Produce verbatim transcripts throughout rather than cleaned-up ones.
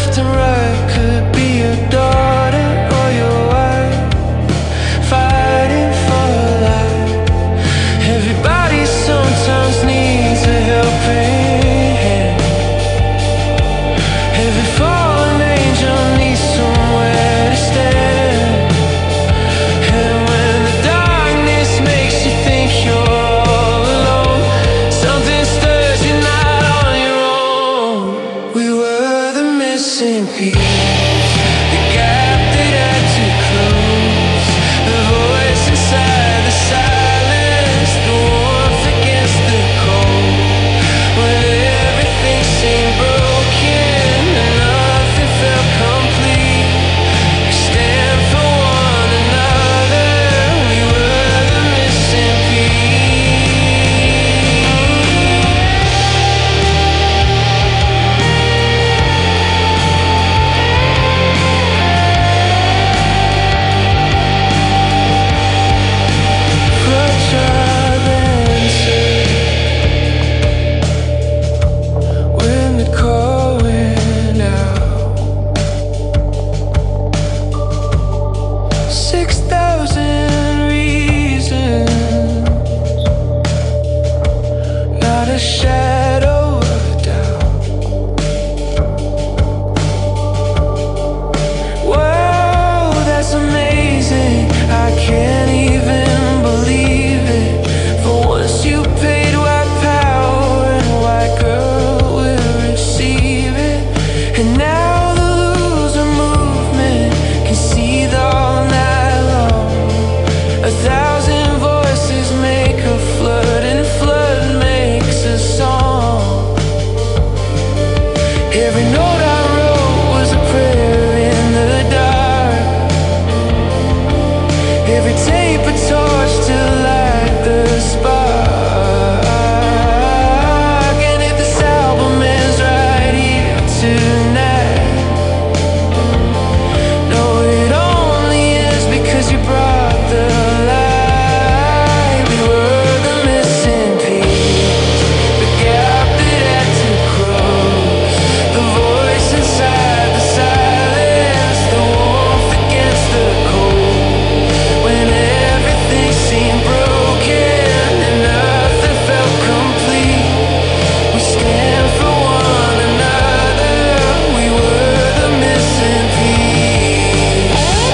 left and right. Could be your daughter or your wife, fighting for life. Everybody sometimes needs a helping hand. Every fallen angel needs somewhere to stand. And when the darkness makes you think you're all alone, something stirs you not on your own. We were the missing piece, the gap that had to close, the voice inside the silence, the warmth against the cold. When everything seemed broken and nothing felt complete, we stand for one another. We were the missing fragile answer. When the call went out, six thousand reasons, not a shadow of doubt. Wow, that's amazing. I can't even believe it. For once you paid white power, and white girl will receive it. And now the loser movement can seethe all night long. A thousand voices make a flood, and a flood makes a song. Every note I wrote was a prayer in the dark. Every tape a torch to light the spark. And if this album is right here tonight, no, it only is because you brought the light. We were the missing piece, the gap that had to close, the voice inside the silence, the warmth against the cold. When everything seemed broken and nothing felt complete, we stand for one another. We were the missing piece.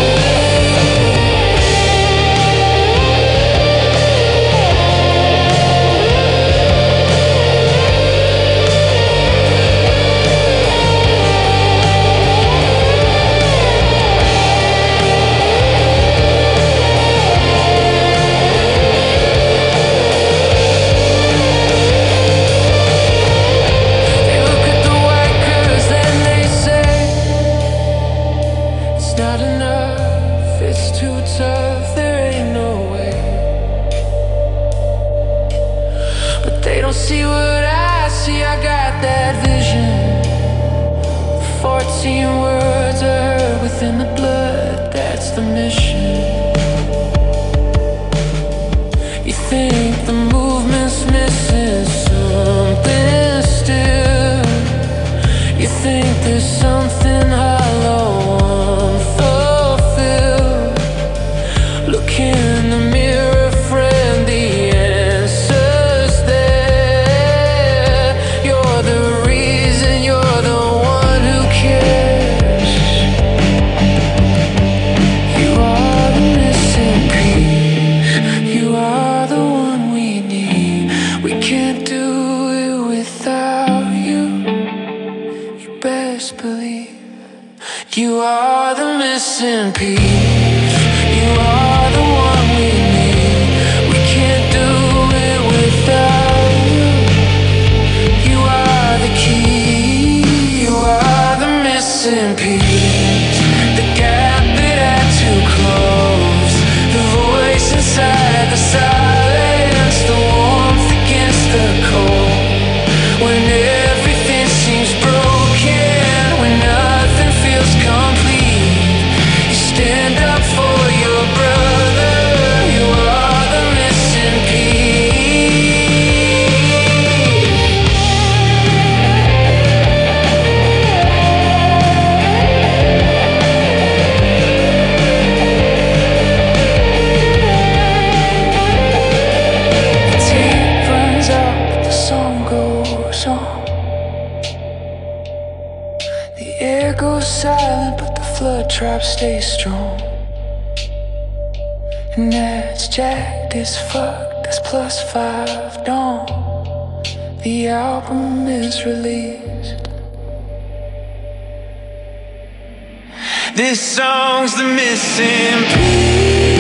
They look at the white girls, then they say it's not enough, it's too tough, there ain't no way. But they don't see what I see, I got that vision. Fourteen words I heard within the blood, that's the mission. You think the movement's missing something still. You think there's something hollow, unfulfilled. Look in the mirror, friend, the answer's there. You're the reason, you're the one who cares. You are the missing piece, you are the one we need. We can't do it without you, you best believe. You are the missing piece, you are the one we need. We can't do it without you. You are the key, you are the missing piece, the gap that had to close, the voice inside the silence, the warmth against the cold. When everything seems broken, when nothing feels complete, you stand up for your brother. You are the missing piece. goes silent, but the flood trap stays strong. And that's jacked as fuck, that's plus five dawn. The album is released. This song's the missing piece.